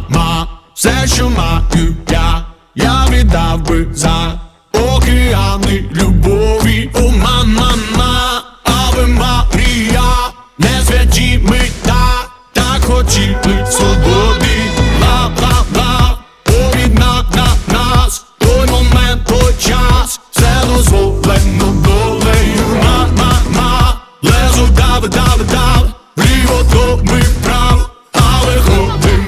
все, що маю я віддав би за океани любові. О, мама, Аве Марія, не святі ми так хотіли свободи. Бла-бла-бла, об'єднав нас той момент, той час, все дозволено долею. Мама, лезо дав, вліво то ми вправо, але ходимо.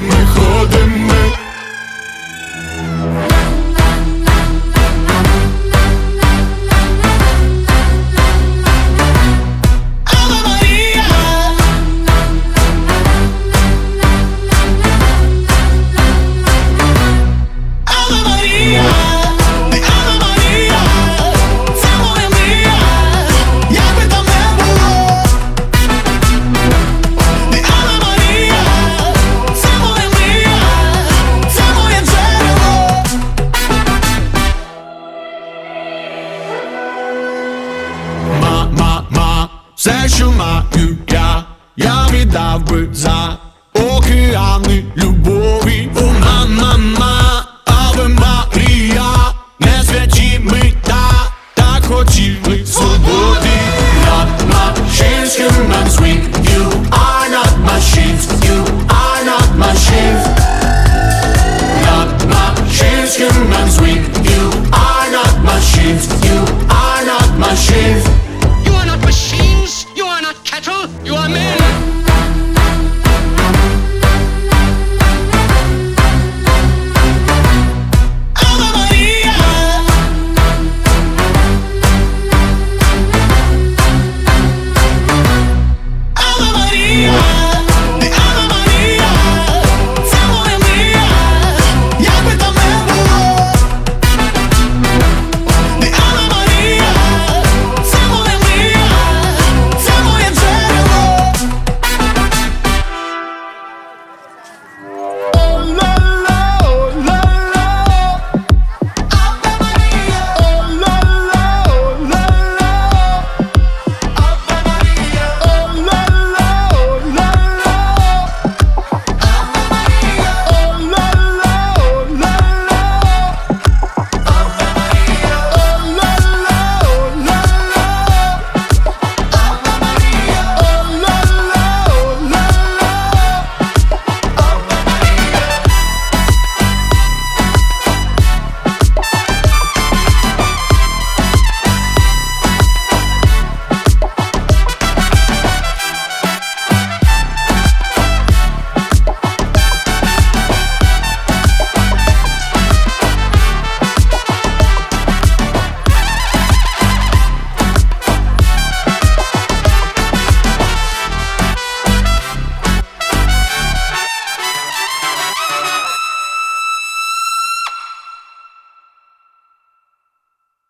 Все, що маю я віддав би за океани любові. О, мама, Аве Марія, не святі ми так хотіли свободи. Not machines, humans, you are not machines, you are not machines. Not machines, humans, you are not machines, you are not machines. You are not machines, you are not cattle, you are men.